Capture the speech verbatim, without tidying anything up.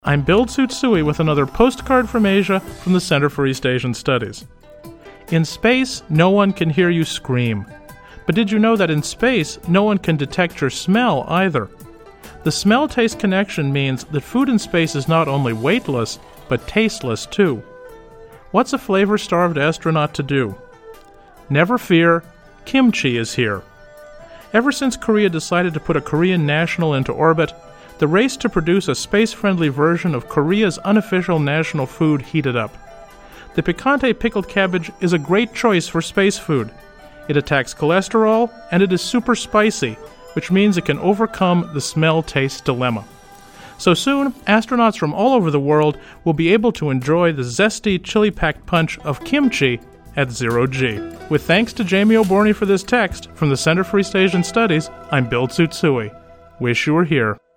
I'm Bill Tsutsui with another postcard from Asia from the Center for East Asian Studies. In space, no one can hear you scream. But did you know that in space, no one can detect your smell either? The smell-taste connection means that food in space is not only weightless, but tasteless too. What's a flavor-starved astronaut to do? Never fear, kimchi is here. Ever since Korea decided to put a Korean national into orbit, the race to produce a space-friendly version of Korea's unofficial national food heated up. The picante pickled cabbage is a great choice for space food. It attacks cholesterol, and it is super spicy, which means it can overcome the smell-taste dilemma. So soon, astronauts from all over the world will be able to enjoy the zesty, chili-packed punch of kimchi at zero G. With thanks to Jamie O'Borney for this text, from the Center for East Asian Studies, I'm Bill Tsutsui. Wish you were here.